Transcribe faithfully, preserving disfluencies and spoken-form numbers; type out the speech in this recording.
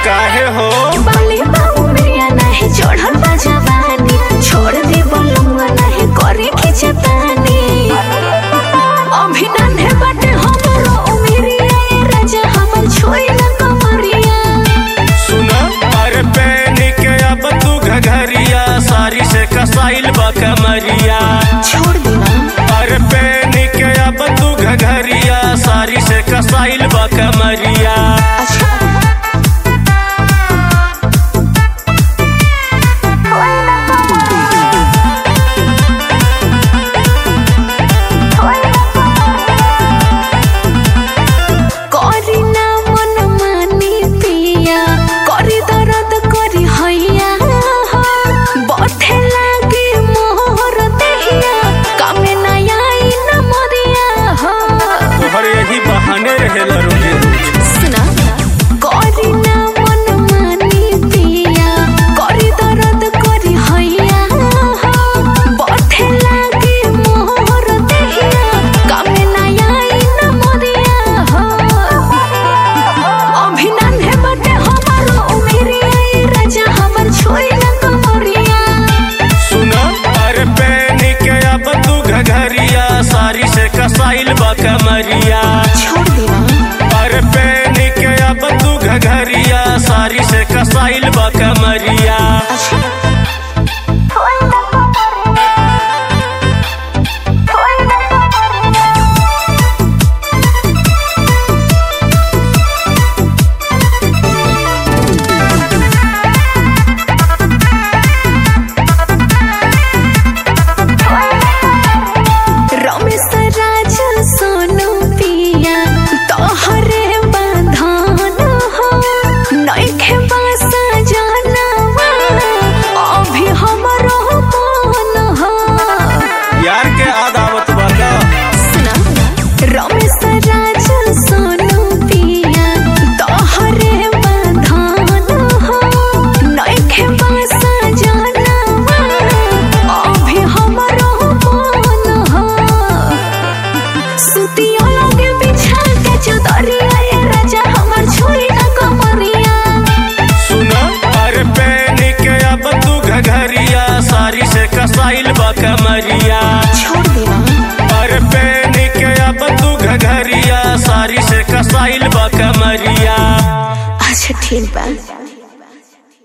काहे हो बाली बाबू मेरिया नहीं चढ़ल बा जवानी, छोड़ दे बलुआ नहीं करे खिंचतानी। अभी नन्हे बाटे हमरो उमिरिया, ये राजा हमर छोई न कमरिया। सुना अरे पहनी के अब तू घघरिया, सारी से कसाइल बा कमरिया। छोड़ दे ना अरे पहनी के अब तू घघरिया, सारी से कसाइल बा कमरिया। अच्छा सारी से कसाइल बा कमरिया। छोड़ दे ना अरे पहनी के अब तू घघरिया, सारी से कसाइल बा कमरिया। सारी से कसाइल बा कमरिया। छोड़ दे ना अरे पहनी के अब तू घघरिया, सारी से कसाइल बा कमरिया। अच्छा ठीक बा।